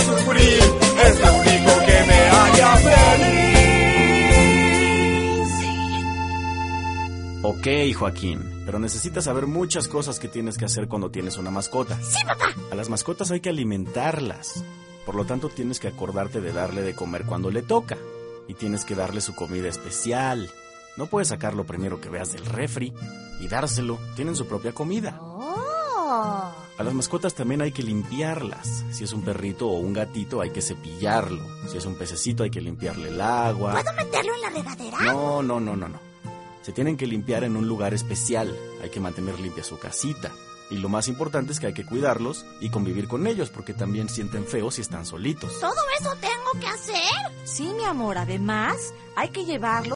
sufrir, es lo único que me haría feliz. Ok, Joaquín, pero necesitas saber muchas cosas que tienes que hacer cuando tienes una mascota. Sí, papá. A las mascotas hay que alimentarlas. Por lo tanto, tienes que acordarte de darle de comer cuando le toca. Y tienes que darle su comida especial. No puedes sacar lo primero que veas del refri y dárselo. Tienen su propia comida. Oh. A las mascotas también hay que limpiarlas. Si es un perrito o un gatito, hay que cepillarlo. Si es un pececito, hay que limpiarle el agua. ¿Puedo meterlo en la regadera? No. Se tienen que limpiar en un lugar especial. Hay que mantener limpia su casita. Y lo más importante es que hay que cuidarlos y convivir con ellos, porque también sienten feo si están solitos. ¿Todo eso tengo que hacer? Sí, mi amor, además hay que llevarlo